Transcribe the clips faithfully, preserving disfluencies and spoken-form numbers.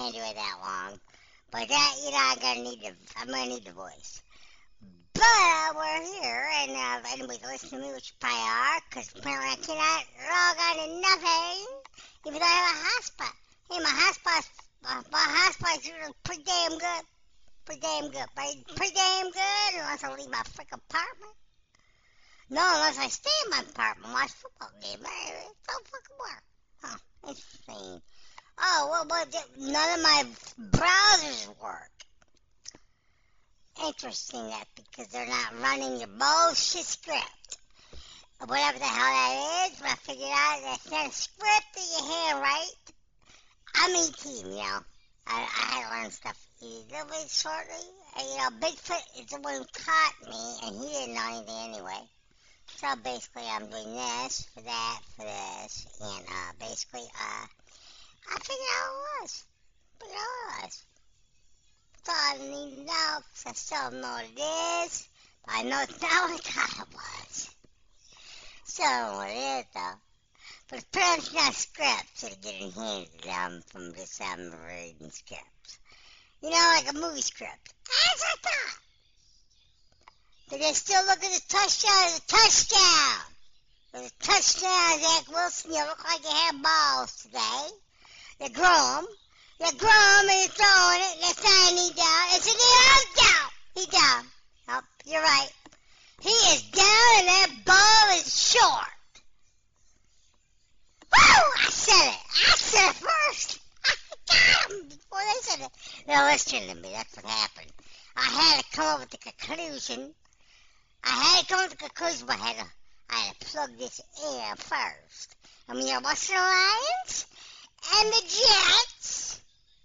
can't do it that long. But that, you know, I'm gonna need the, I'm gonna need the voice. But uh, we're here, and uh, if anybody's listening to me, which you probably are, because apparently I cannot log on to nothing, even though I have a hotspot. Hey, my hotspot's, my, my hotspot's usually pretty damn good. Pretty damn good. Pretty, pretty damn good, unless I leave my freaking apartment. No, unless I stay in my apartment and watch football game. It don't fucking work. Huh, interesting. Oh, well, well, none of my browsers work. Interesting that because they're not running your bullshit script. Whatever the hell that is, but I figured out that's not a script that you handwrite. I'm eighteen, you know. I, I had to learn stuff a little bit shortly. And, you know, Bigfoot is the one who caught me, and he didn't know anything anyway. So basically I'm doing this, for that, for this, and uh, basically, uh, I figured out what it was. Figured out what it was. That's all I need to know, because I still don't know what it is. But I know it's not what I thought it was. Still don't know what it is, though. But it's pretty much not scripts that are getting handed down from this um, reading scripts. You know, like a movie script. That's what I thought. But they still look at the touchdown as a touchdown. With a touchdown, Zach Wilson, you look like you had balls today. You grow 'em. You grow 'em and you're throwing it. That's not an he down. It's an he down. He down. Oh, you're right. He is down and that ball is short. Woo! I said it. I said it first. I got him before they said it. Now listen to me. That's what happened. I had to come up with the conclusion. I had to come up with the conclusion, but I had to, I had to plug this in first. I mean, you're watching the Lions and the Jets.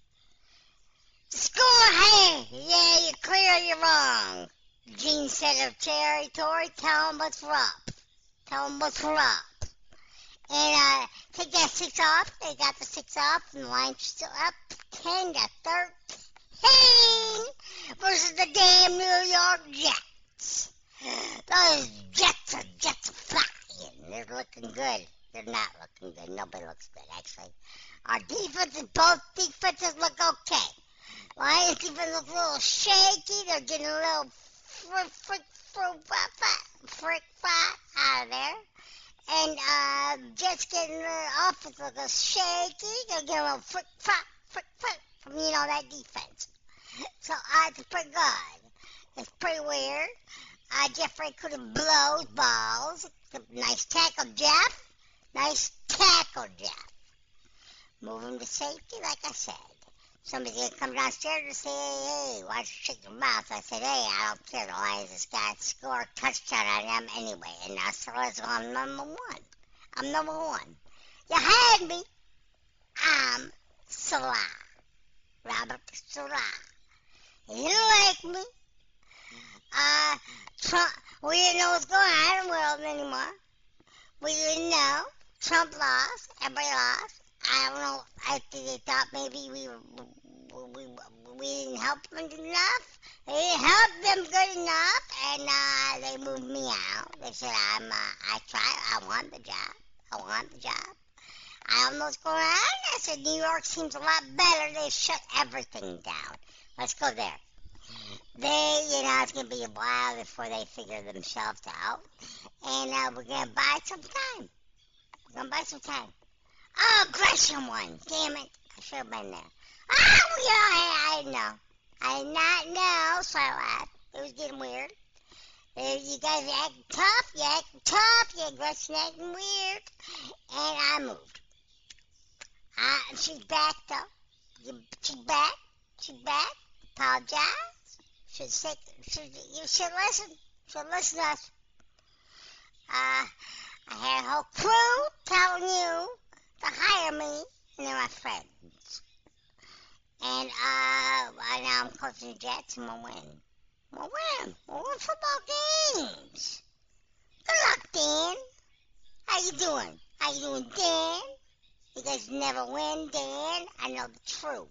Score, hey, yeah, you're clear or you're wrong. Gene said of territory, tell him what's up. Tell him what's up. And uh, take that six off. They got the six off, and the Lions are still up ten to thirteen versus the damn New York Jets. Those Jets are Jets flying. They're looking good. They're not looking good. Nobody looks good, actually. Our defenses, both defenses look okay. Lions defense looks a little shaky. They're getting a little frick, frick, frick, frick, frick, out of there. And uh, Jets getting their offense look a little shaky. They're getting a little frick, frick, frick, frick from, you know, that defense. So uh, it's pretty good. It's pretty weird. Uh, Jeffrey couldn't blow balls. Nice tackle, Jeff. Nice tackle, Jeff. Move him to safety, like I said. Somebody's going to come downstairs and say, hey, hey, why don't you shut your mouth? I said, hey, I don't care. The Lions just got to score a touchdown on them anyway. And now so let's go. I'm number one. I'm number one. You had me. I'm Salah. Robert Salah. You didn't like me. Uh, Trump, we didn't know what's going on in the world anymore. We didn't know. Trump lost. Everybody lost. I don't know. I think they thought maybe we we, we, we didn't help them enough. They didn't help them good enough, and uh, they moved me out. They said, I'm, uh, I tried. I want the job. I want the job. I don't know what's going on. I said, New York seems a lot better. They shut everything down. Let's go there. They, you know, it's going to be a while before they figure themselves out. And uh, we're going to buy some time. We're going to buy some time. Oh, Gresham won. Damn it. I should have been there. Oh, yeah, I, I didn't know. I did not know, so I laughed. It was getting weird. Uh, you guys are acting tough. You're acting tough. You're Gresham acting weird. And I moved. Uh, she's back, though. She's back. She's back. Apologize. Should say, should, you should listen. Should listen to us. Uh, I had a whole crew telling you to hire me, and they're my friends. And uh, right now I'm coaching the Jets, and we'll win. We'll win. We'll win football games. Good luck, Dan. How you doing? How you doing, Dan? You guys never win, Dan. I know the truth.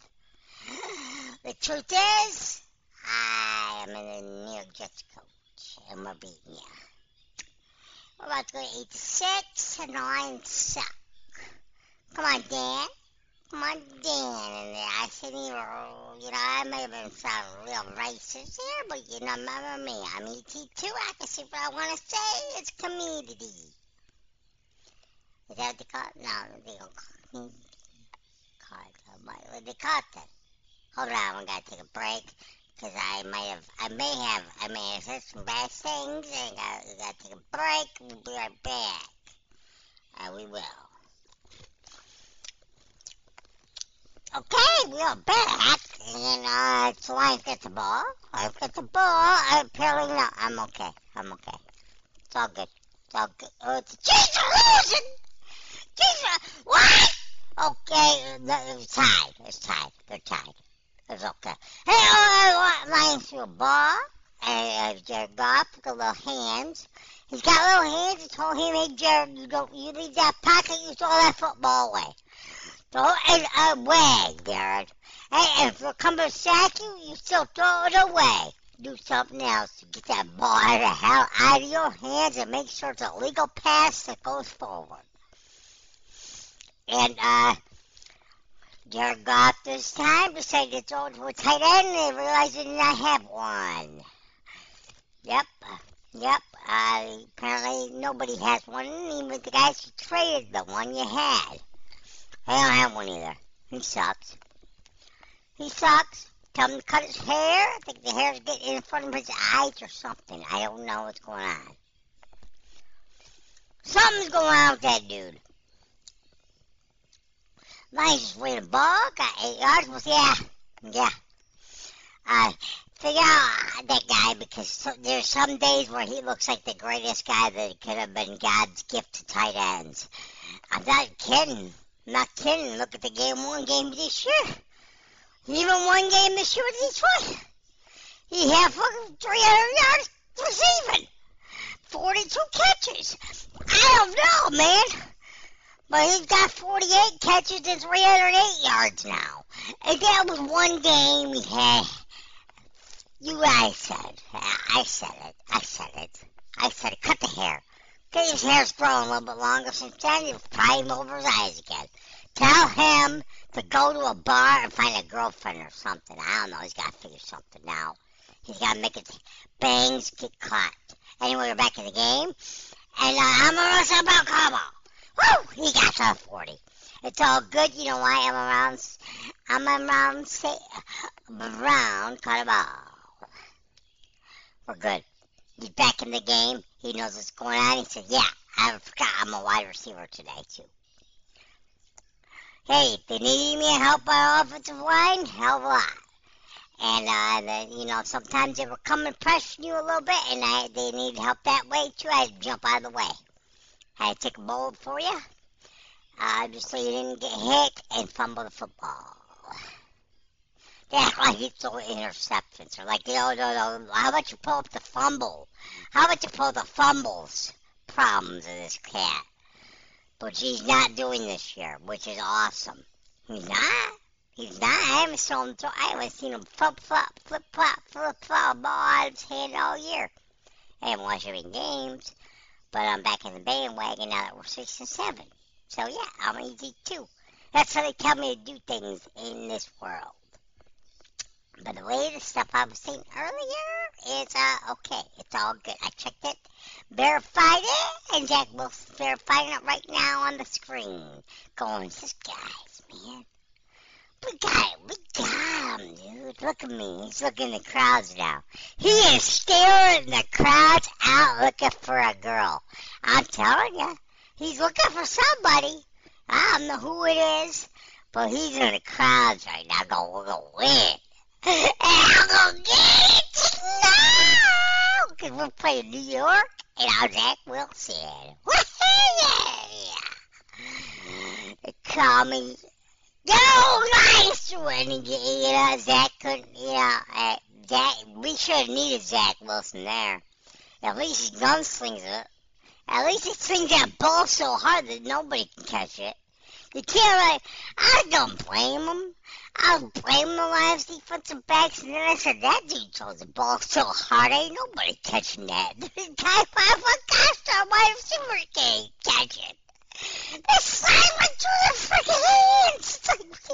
The truth is, I am in the New York Jets coach, and we're beating you. We're about to go to eight to six, and the Lions suck. Come on, Dan. my Dan in there. I said, you know, you know, I may have been sounding real racist here, but you know, remember me. I'm E T too. I can say what I want to say. It's community. Is that what they call it? No, they don't call it. Call it what do they call it then? Hold on, we gotta take a break. Cause I might have, I may have, I may have said some bad things, and gotta, we gotta take a break. We'll be right back. And we will. Okay, we are back, and uh, so Lions get the ball. Lions get the ball. Apparently, no, I'm okay. I'm okay. It's all good. It's all good. Oh, it's Chiefs are losing. Chiefs are what? Okay, it's tied. It's tied. They're tied. It's okay. Hey, uh, Lions threw a ball. And uh, Jared Goff got little hands. He's got little hands. He told him, "Hey, Jared, you don't, you leave that pocket. You throw that football away." Throw it away, Jared. Hey, and if they're coming to sack you, you still throw it away. Do something else to get that ball out of the hell out of your hands and make sure it's a legal pass that goes forward. And, uh, Jared Goff this time decided to throw it to a tight end and they realized they did not have one. Yep, yep, uh, apparently nobody has one, even the guys who traded the one you had. I don't have one either. He sucks. He sucks. Tell him to cut his hair. I think the hair's getting in front of his eyes or something. I don't know what's going on. Something's going on with that dude. Lions just win the ball. Got eight yards. Well, yeah. Yeah. Uh, figure out that guy because so, there's some days where he looks like the greatest guy that could have been God's gift to tight ends. I'm not kidding. I'm not kidding. Look at the game one game this year. Even one game this year with Detroit. He had fucking three hundred yards receiving. forty-two catches. I don't know, man. But he's got forty-eight catches and three hundred eight yards now. And that was one game he had. You guys said. I said it. I said it. I said it. Cut the hair. Okay, his hair's growing a little bit longer since then. You'll pry him over his eyes again. Tell him to go to a bar and find a girlfriend or something. I don't know. He's got to figure something out. He's got to make it bangs get caught. Anyway, we're back in the game. And uh, I'm Russell about Cabo. Woo! He got to forty. It's all good. You know why I'm around? I'm around, say, around Carnival. We're good. He's back in the game. He knows what's going on. He said, yeah, I forgot I'm a wide receiver today, too. Hey, if they need me help on offensive line, hell of a lot. And, uh, the, you know, sometimes they were coming pressing you a little bit, and I, they need help that way, too. I had to jump out of the way. I had to take a bullet for you, uh, just so you didn't get hit and fumble the football. They act like you throw interceptions. Or like, no, no, no, how about you pull up the fumble? How about you pull the fumbles problems of this cat? But he's not doing this year, which is awesome. He's not. He's not. I haven't seen him throw, I haven't seen him flip, flop, flip, flop, flip, flop, ball out of his hand all year. I haven't watched any games, but I'm back in the bandwagon now that we're six and seven. So yeah, I'm easy too. That's how they tell me to do things in this world. But the way the stuff I was saying earlier is, uh, okay, it's all good. I checked it, verified it, and Jack Wilson's verifying it right now on the screen. Going, this guys, man. We got it. We got him, dude. Look at me. He's looking at the crowds now. He is staring the crowds out looking for a girl. I'm telling you, he's looking for somebody. I don't know who it is, but he's in the crowds right now going, we're going to win. And I'm going to get it now. Because we're playing New York, and I'm Zach Wilson. Yeah. They call me, go nice when you, you know, Zach couldn't, you know, uh, Zach, we should have needed Zach Wilson there. At least he gunslings it. At least he slings that ball so hard that nobody can catch it. You can't, like, I don't blame him. I was blaming the Lions defensive backs, and then I said, that dude throws the ball so hard, ain't nobody catching that. The guy five foot gosh darn wide receiver can't catch it. They slam it through their freaking hands. It's like,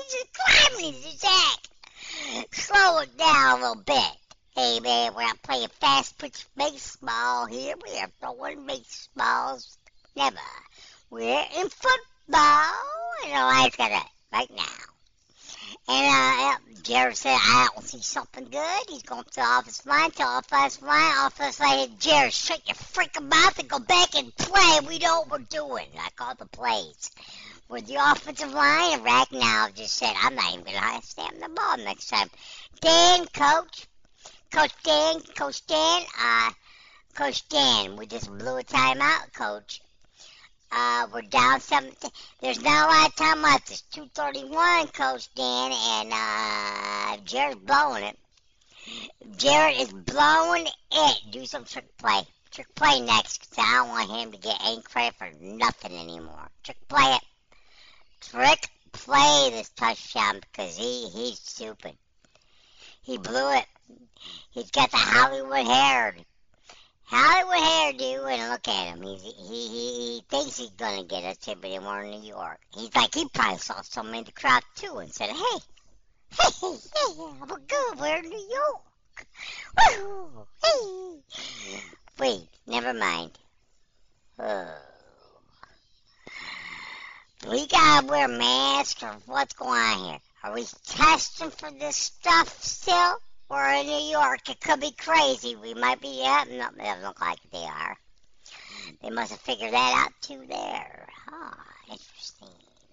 which baseball here. We are throwing baseballs. Never. We're in football. And Elias got it right now. And uh, Jared said, I don't see something good. He's going to the office line, to the office line, office line. Jared, shut your freaking mouth and go back and play. We know what we're doing. I call the plays. We're the offensive line, and Ragnow just said, I'm not even going to stand the ball next time. Dan, coach, Coach Dan, Coach Dan, uh, Coach Dan, we just blew a timeout, Coach. Uh, we're down seventeen. There's not a lot of time left. It's two thirty-one, Coach Dan, and uh, Jared's blowing it. Jared is blowing it. Do some trick play. Trick play next, because I don't want him to get any credit for nothing anymore. Trick play it. Trick play this touchdown, because he, he's stupid. He blew it. He's got the Hollywood hair. Hollywood hairdo, and look at him. He's, he, he, he thinks he's going to get us here, but we're in New York. He's like, he probably saw somebody in the crowd, too, and said, hey, hey, hey, hey, we're good. We're in New York. Woo, hey. Wait, never mind. Oh. We got to wear masks, or what's going on here? Are we testing for this stuff still? We're in New York. It could be crazy. We might be, yeah, no, it doesn't look like they are. They must have figured that out too there. Oh, interesting.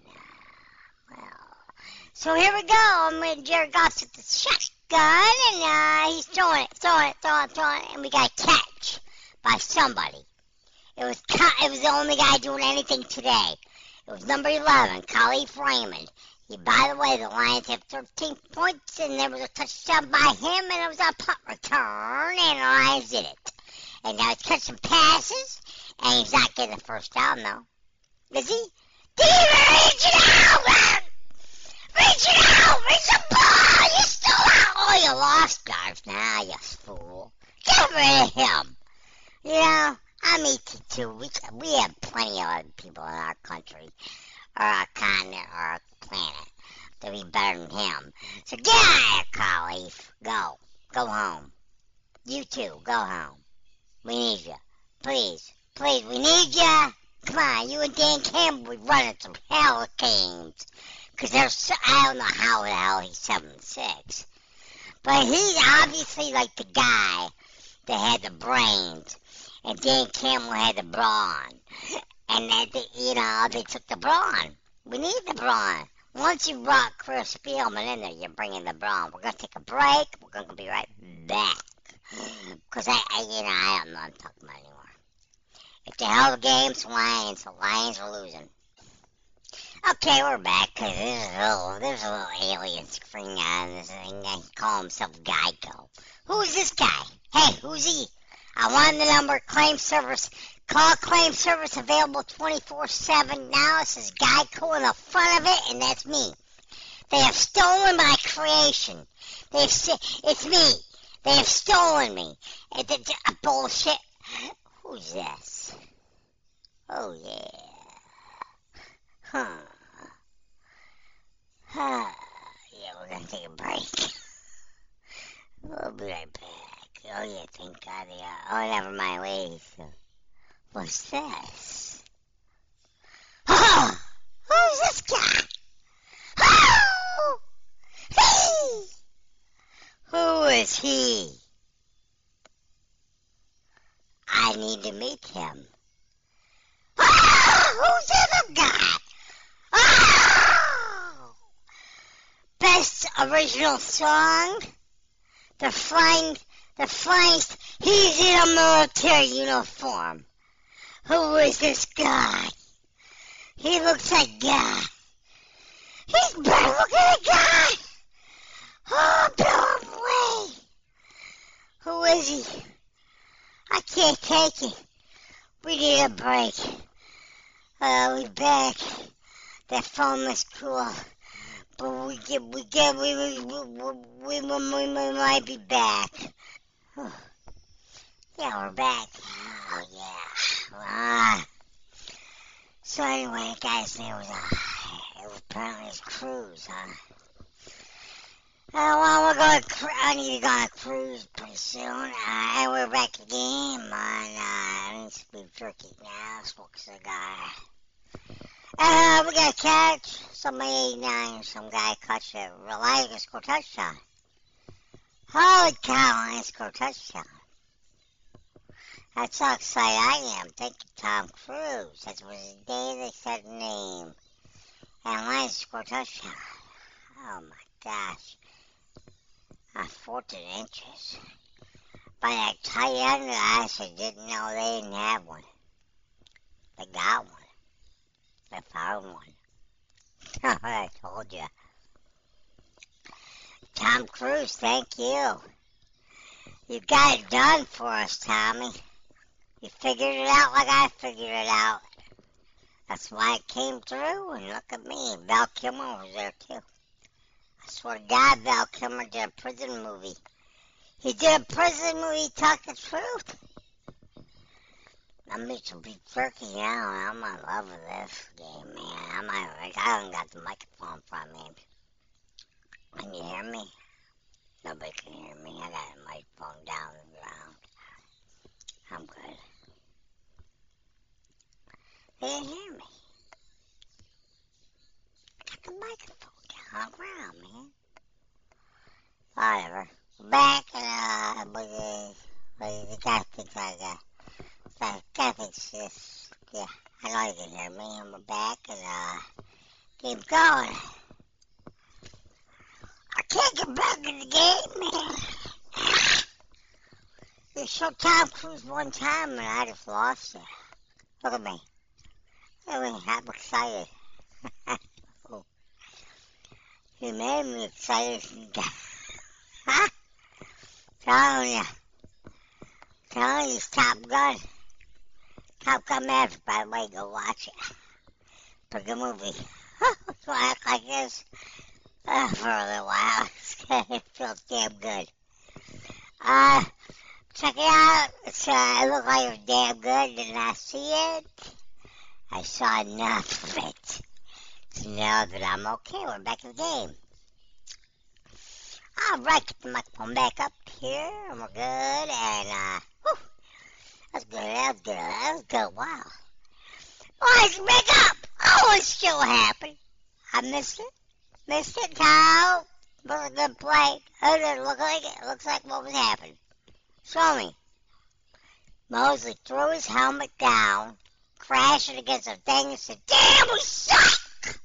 Well, so here we go. I'm with Jared Goff with the shotgun, and uh, he's throwing it, throwing it, throwing it, throwing it, and we got a catch by somebody. It was it was the only guy doing anything today. It was number eleven, Khalif Raymond. He, by the way, the Lions have thirteen points, and there was a touchdown by him, and it was a punt return, and the Lions did it. And now he's catching passes, and he's not getting the first down, though. Is he? Did he reach it out? Reach it out! Reach the ball! You're still out! Oh, you lost guards now, you fool. Get rid of him. You know, I'm eighty-two. We, we have plenty of other people in our country, or our continent, or our planet to be better than him. So get out of here, Khalif. Go. Go home. You too. Go home. We need you. Please. Please, we need you. Come on, you and Dan Campbell, we running some hurricanes. Because there's, I don't know how the hell he's seven six. But he's obviously like the guy that had the brains. And Dan Campbell had the brawn. And, they, you know, they took the brawn. We need the brawn. Once you brought Chris Spielman in there, you're bringing the brawn. We're going to take a break. We're going to be right back. Because, I, I, you know, I don't know what I'm talking about anymore. If the hell the game's Lions, the Lions are losing. Okay, we're back, because there's a little, there's a little alien screen on this thing. He calls himself Geico. Who's this guy? Hey, who's he? I want the number, claim service. Call claim service available twenty-four seven now. It says Geico in the front of it, and that's me. They have stolen my creation. They have, it's me. They have stolen me. It's a, a bullshit. Who's this? Oh, yeah. Huh. Huh. Yeah, we're going to take a break. We'll be right back. Oh, yeah, thank God they are. Oh, never mind. Wait. So, what's this? Oh! Who's this guy? Oh! Hey! Who is he? I need to meet him. Oh! Who's the other guy? Oh! Best original song? The flying, the flying, he's in a military uniform. Who is this guy? He looks like a guy. He's better looking than a guy. Oh, blow him away. Who is he? I can't take it. We need a break. Uh, we back. That phone is cool. But we get, we get, we, we, we, we, we, we, we might be back. Oh. Yeah, we're back. Oh, yeah. Uh, so anyway, guys, it was, uh, it was apparently his cruise, huh? Uh, well, we're going. Cru- I need to go on a cruise pretty soon, uh, and we're back to the game. On, uh, I need to be jerky now. Smoke a cigar. Uh, we got to catch somebody eighty-nine. Some guy catch a Lions score touchdown. Holy cow! Lions score touchdown. That's how excited I am. Thank you, Tom Cruise. That was the day they said the name. And Lions score touchdown. Oh my gosh. Uh, fourteen inches. By that tight end, I actually didn't know they didn't have one. They got one. They found one. I told you. Tom Cruise, thank you. You got it done for us, Tommy. You figured it out like I figured it out. That's why it came through, and look at me. Val Kilmer was there, too. I swear to God, Val Kilmer did a prison movie. He did a prison movie, talk the truth. I'm need to be jerky now. I'm in love with this game, man. I'm not, I haven't got the microphone from me. Can you hear me? Nobody can hear me. I got the microphone down on the ground. I'm good. They didn't hear me. I got the microphone down on the ground, man. Whatever. Back and, uh, with the, with the guy thinks I got, the guy thinks this, yeah, I know you can hear me. I'm back and, uh, keep going. I can't get back in the game, man. They showed Tom Cruise one time and I just lost it. Look at me. Look at me. I'm excited. Oh. He made me excited. Huh? Telling you. Telling you, it's Top Gun. Top Gun Maverick, by the way, go watch it. Pretty good movie. So I act like this uh, for a little while. It feels damn good. Uh, check it out. It's, uh, it looked like it was damn good. Did I see it? I saw enough of it to know that I'm okay. We're back in the game. All right, get the microphone back up here, and we're good. And uh, whew, that's good. That's good. That's good. Wow. Oh, it's back up. Oh, it's still happening. I missed it. Missed it. Kyle. Was a good play. Who did it look like? It looks like what was happening. Show me. Mosley threw his helmet down, crashed it against a thing, and said, "Damn, we suck!"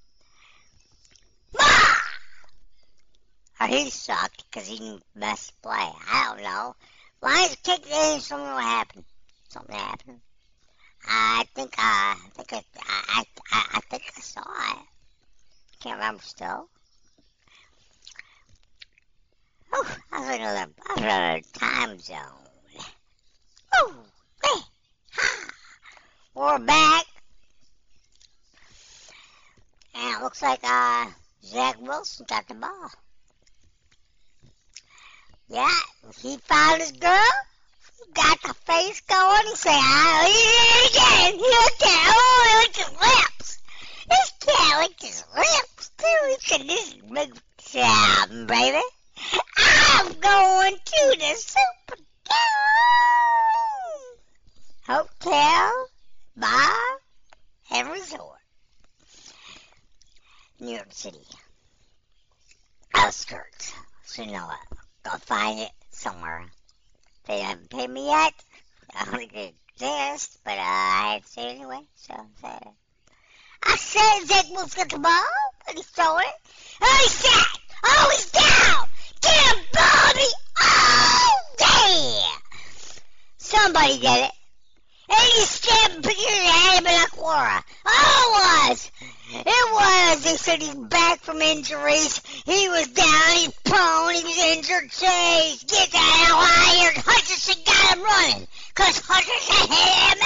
Ah! Or he sucked because he didn't mess the play. I don't know. Lions kicked it in, something will happen. Something happened. I think, uh, I think I, I, I, I think I saw it. Can't remember still. Oh, I was in another, I was in another time zone. Oh, hey, ha. We're back. And it looks like, uh, Zach Wilson got the ball. Yeah, he found his girl. He got the face going. He said, "Oh, he did it again. He looked at, oh, he licked his lips. This cat licked his lips, too. He said, this is big time, baby. I'm going to the Superdome Hotel, Bar, and Resort. New York City. Outskirts. So you know what? Go find it somewhere. They haven't paid me yet. I don't think it exists, but uh, I had to say it anyway. So, so I said Zach Wilson got the ball, and he's throwing it. Oh, he's sacked. Oh, he's down. Get him, Bobby. Oh, yeah. Somebody did it. And he stabbed Peter in the head of an Aquara. Oh, it was. It was. They said he's back from injuries. He was down. He's prone. He was injured. Chase, get the hell out of here. Hutchinson got him running. Because Hutchinson hit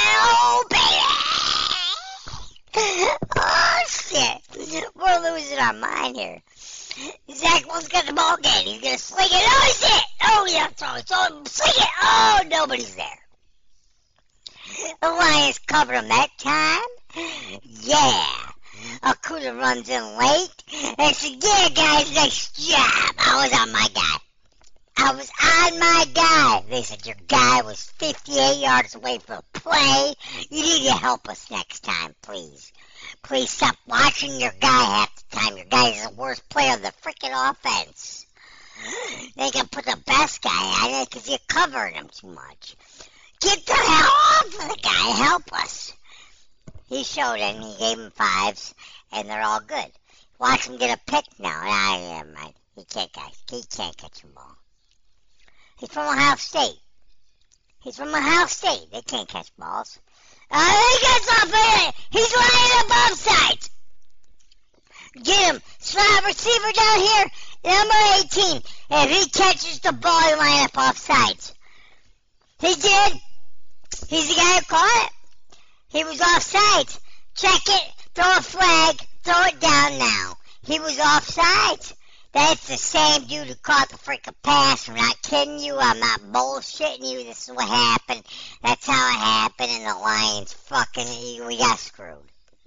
him. Oh, baby. Oh, shit. We're losing our mind here. Zach Wilson's got the ball again. He's going to sling it. Oh, he's it. Oh, yeah, throw it. So, sling it. Oh, nobody's there. The Lions covered him that time. Yeah. Akuda runs in late. And said, yeah, guys, nice job. I was on my guy. I was on my guy. They said, your guy was fifty-eight yards away from play. You need to help us next time, please. Please stop watching your guy half the time. Your guy is the worst player of the freaking offense. They can put the best guy on it because you're covering him too much. Get the hell off of the guy. Help us. He showed it, and he gave him fives, and they're all good. Watch him get a pick now. Nah, never mind. He can't catch. He can't catch a ball. He's from Ohio State. He's from Ohio State. They can't catch balls. Uh, he gets off of it. He's lying up offsides. Get him. Slot receiver down here. Number eighteen. If he catches the ball, he line up offsides. He did. He's the guy who caught it. He was offsides. Check it. Throw a flag. Throw it down now. He was offsides. That's the same dude who caught the freaking pass. I'm not kidding you. I'm not bullshitting you. This is what happened. That's how it happened, and the Lions fucking, we got screwed.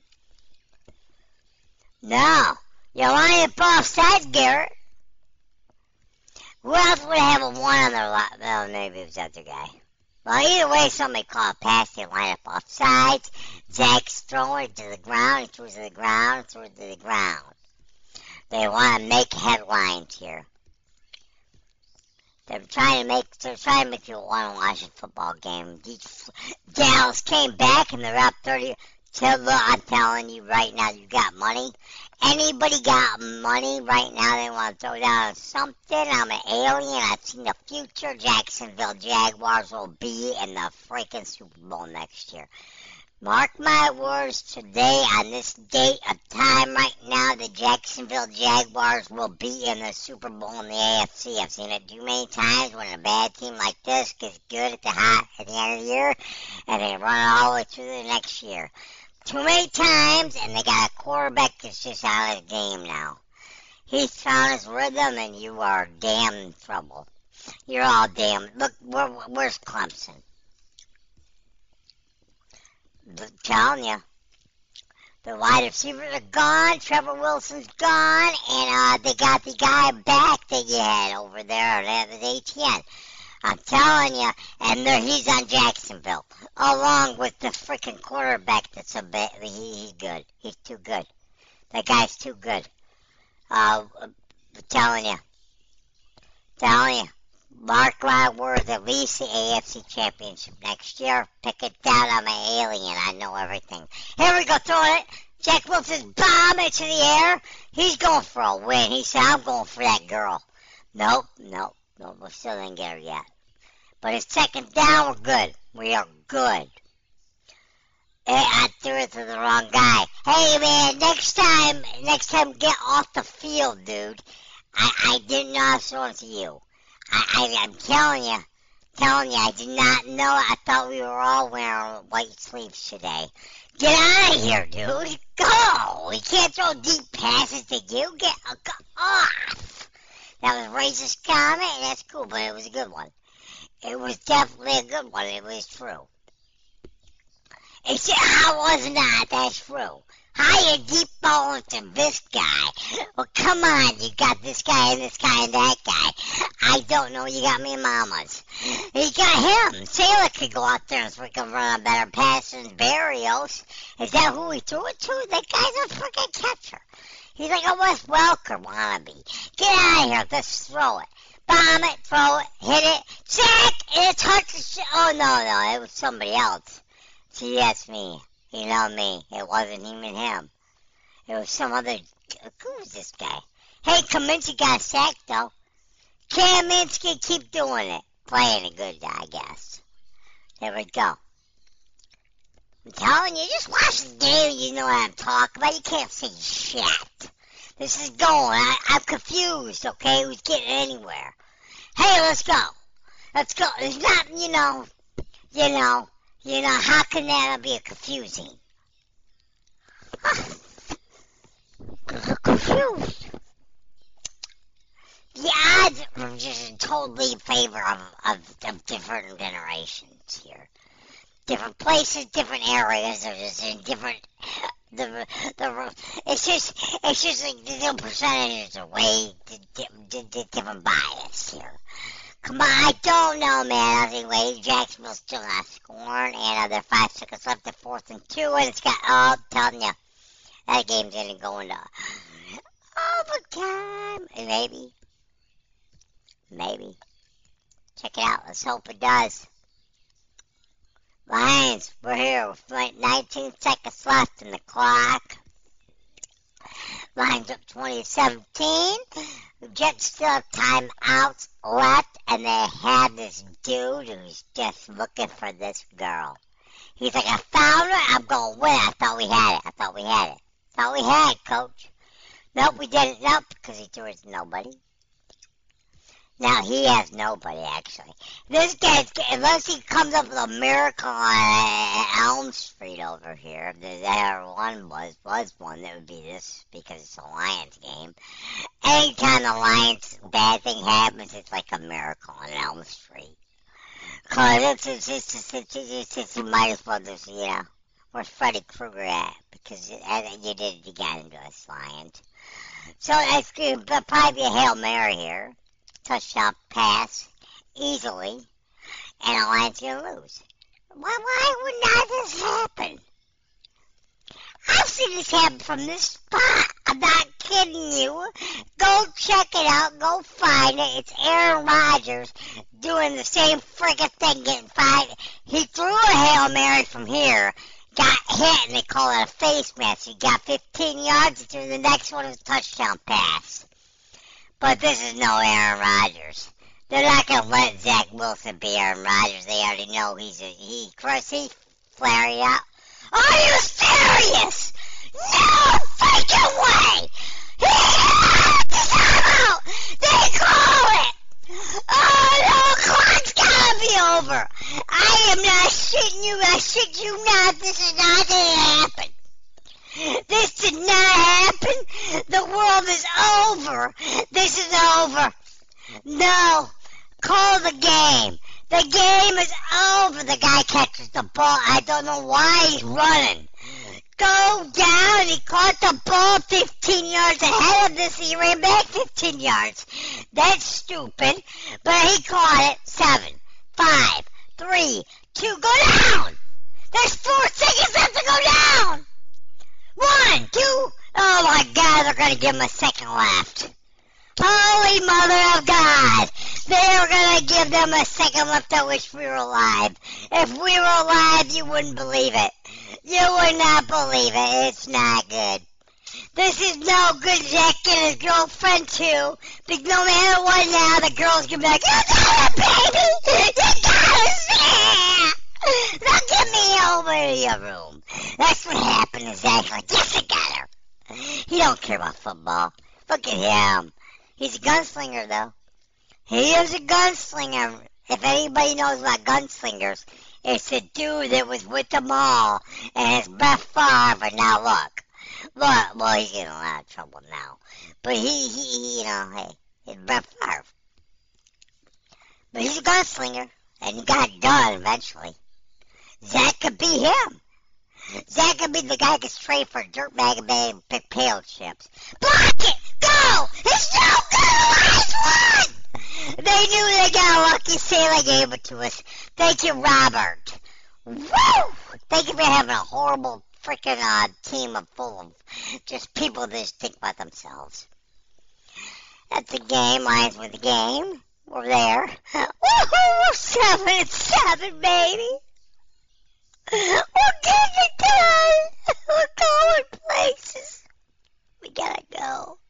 No. You're lying up offsides, Garrett. Who else would have a one on their lot? Well, maybe it was the other guy. Well, either way, somebody called a pass. They line up offsides. Zach's throwing it to the ground. He throws it to the ground. Throws it to the ground. They want to make headlines here. They're trying to make. They're trying to make you want to watch a football game. Dallas came back and they're up thirty. Look, I'm telling you right now, you got money. Anybody got money right now? They want to throw down something. I'm an alien. I've seen the future. Jacksonville Jaguars will be in the freaking Super Bowl next year. Mark my words, today on this date of time right now, the Jacksonville Jaguars will be in the Super Bowl in the A F C. I've seen it too many times when a bad team like this gets good at the hot at the end of the year, and they run all the way through the next year. Too many times, and they got a quarterback that's just out of the game now. He's found his rhythm, and you are damn in trouble. You're all damn. Look, where, where's Clemson? I'm telling you. The wide receivers are gone. Trevor Wilson's gone, and uh, they got the guy back that you had over there. That was A T N. I'm telling you, and there, he's on Jacksonville, along with the freaking quarterback that's a bit, he, he's good. He's too good. That guy's too good. Uh, I'm telling you. Telling you. Mark my words, at least the A F C Championship next year. Pick it down, I'm an alien, I know everything. Here we go, throw it. Jack Wilson's bomb into the air. He's going for a win. He said, I'm going for that girl. Nope, nope, nope, we still didn't get her yet. But it's second down, we're good. We are good. I threw it to the wrong guy. Hey, man, next time, next time, get off the field, dude. I, I didn't know I was throwing to you. I, I, I'm telling you, telling you, I did not know. I thought we were all wearing white sleeves today. Get out of here, dude. Go. We can't throw deep passes to you. Get uh, go off. That was a racist comment, and that's cool, but it was a good one. It was definitely a good one. It was true. It said, I was not. That's true. Higher deep balls to this guy. Well, come on. You got this guy and this guy and that guy. I don't know. You got me mamas. You got him. Taylor could go out there and freaking run a better pass than Barrios. Is that who he threw it to? That guy's a freaking catcher. He's like a Wes Welker wannabe. Get out of here. Let's throw it. Bomb it, throw it, hit it, sack, and it's hard to sh- Oh, no, no, it was somebody else. See, that's me. You know me. It wasn't even him. It was some other... Who was this guy? Hey, Kaminsky got sacked, though. Kaminsky, keep doing it. Playing a good guy, I guess. There we go. I'm telling you, just watch the game, you know what I'm talking about. You can't say shit. This is going. I, I'm confused, okay? Who's getting anywhere? Hey, let's go. Let's go. It's not, you know, you know, you know, how can that be a confusing? Confused. The odds are just totally in favor of, of, of different generations here. Different places, different areas, they're just in different The, the, it's just, it's just like the little percentages are way di- di- di- different bias here. Come on, I don't know, man. Anyway, Jacksonville's still not scoring, and uh, there are five seconds left at fourth and two, and it's got, oh, I'm telling you, that game's gonna go into overtime. Maybe. Maybe. Check it out. Let's hope it does. Lions, we're here with like nineteen seconds left in the clock. Lions up twenty seventeen. The Jets still have timeouts left, and they have this dude who's just looking for this girl. He's like, I found her, I'm going to win. I thought we had it. I thought we had it. Thought we had it, coach. Nope, we didn't. Nope, because he threw it to nobody. Now, he has nobody, actually. This guy's, unless he comes up with a miracle on Elm Street over here, if there ever one was, was one, that would be this, because it's a Lions game. Anytime the Lions bad thing happens, it's like a miracle on Elm Street. Because it's, it's, it's, it's, it's, it's, it's, you might as well just, you know, where's Freddy Krueger at? Because you, you did it again into us, Lions. So, it's going to probably be a Hail Mary here. Touchdown pass easily, and the Lions gonna lose. Why, why would not this happen? I've seen this happen from this spot. I'm not kidding you. Go check it out. Go find it. It's Aaron Rodgers doing the same friggin' thing, getting fired. He threw a Hail Mary from here, got hit, and they call it a face mask. He got fifteen yards, and threw the next one was a touchdown pass. But this is no Aaron Rodgers. They're not going to let Zach Wilson be Aaron Rodgers. They already know he's a, he, Chris, he flare out. Are you serious? No freaking way! He had the timeout! They call it! Oh no, the clock's gotta be over! I am not shitting you, I shit you not, this is not gonna happen! This did not happen. The world is over. This is over. No. Call the game. The game is over. The guy catches the ball. I don't know why he's running. Go down. He caught the ball fifteen yards ahead of this. He ran back fifteen yards. That's stupid. But he caught it. Seven, five, three, two. Go down. There's four seconds left to go down. One, two, oh my God, they're going to give him a second left. Holy Mother of God, they're going to give them a second left. I wish we were alive. If we were alive, you wouldn't believe it. You would not believe it. It's not good. This is no good. Zach and his girlfriend, too. Because no matter what now, the girl's going to be like, you got it, baby! You got it, Zach! Now get me over to your room. That's what happened to Zach. Like, yes, I got her. He don't care about football. Look at him. He's a gunslinger, though. He is a gunslinger. If anybody knows about gunslingers, it's the dude that was with them all, and it's Brett Favre. Now look, look. Well, he's getting a lot of trouble now, but he, he, he you know, hey, it's Brett Favre. But he's a gunslinger, and he got it done eventually. Zach could be him. Zach could be the guy that gets traded for a dirtbag and bag and pick pail chips. Block it! Go! It's no good! The last one! They knew they got a lucky Sailor gave it to us. Thank you, Robert. Woo! Thank you for having a horrible freaking uh, team of full of just people that just think about themselves. That's the game. Lions with the game. We're there. Woohoo! We're seven and seven, baby. We're getting it done. We're going places. We gotta go.